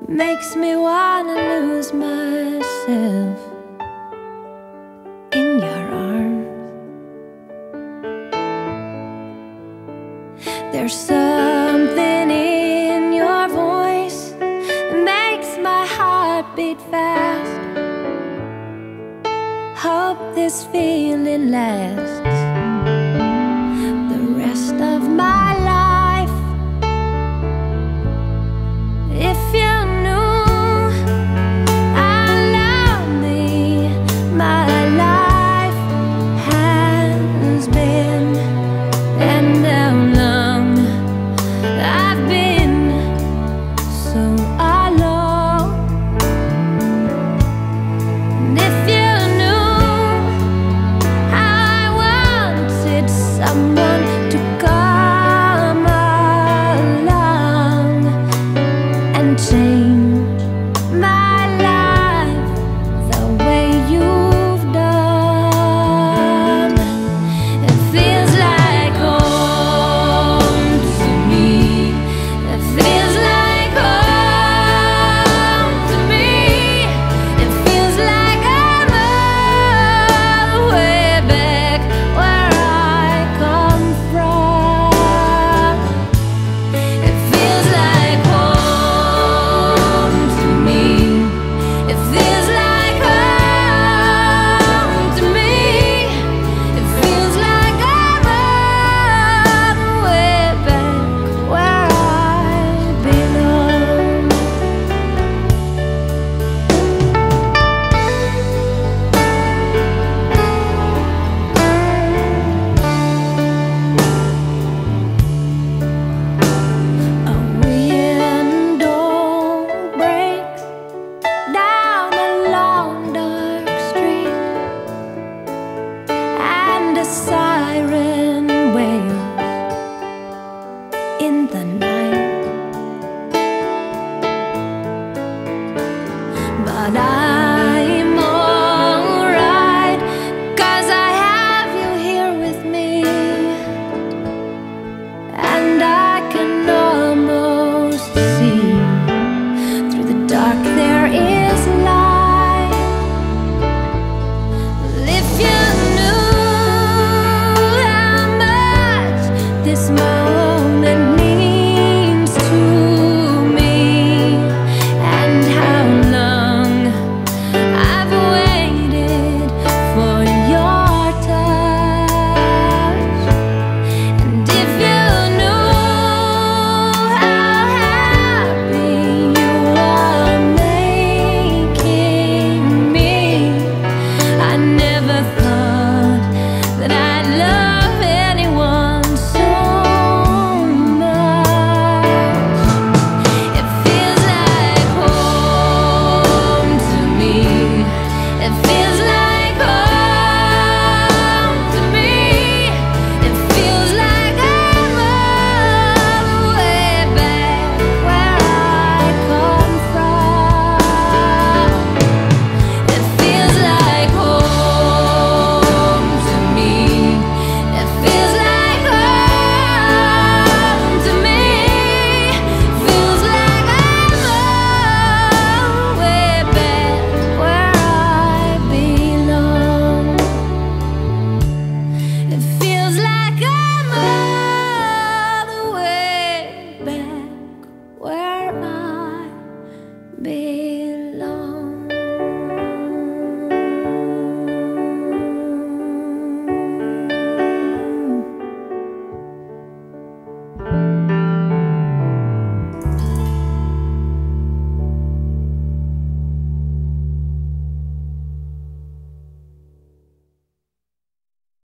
makes me wanna lose myself in your arms. There's something in your voice that makes my heart beat fast. Hope this feeling lasts the rest of my life. If you knew how lonely my life has been, and how long I've been so alone. And if you knew how I wanted someone to come along and change my life the way you've done. It feels like home to me. It feels like home to me. It feels like I'm all the way back where I come from. It feels like home to me. It feels like home to me. It feels like I'm all the way back where I belong. A window breaks down a long dark street, and a siren wails in the night. But I